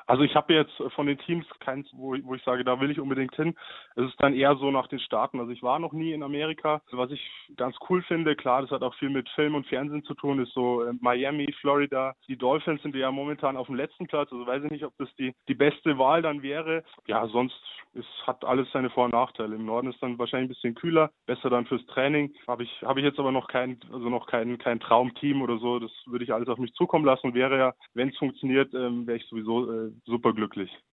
Also ich habe jetzt von den Teams keins, wo ich sage, da will ich unbedingt hin. Es ist dann eher so nach den Staaten. Also ich war noch nie in Amerika. Was ich ganz cool finde, klar, das hat auch viel mit Film und Fernsehen zu tun, ist so Miami, Florida. Die Dolphins sind ja momentan auf dem letzten Platz. Also weiß ich nicht, ob das die beste Wahl dann wäre. Ja, sonst hat alles seine Vor- und Nachteile. Im Norden ist dann wahrscheinlich ein bisschen kühler, besser dann fürs Training. Habe ich jetzt aber noch kein Traumteam oder so. Das würde ich alles auf mich zukommen lassen. Wäre ja, wenn es funktioniert, wäre ich sowieso superglücklich.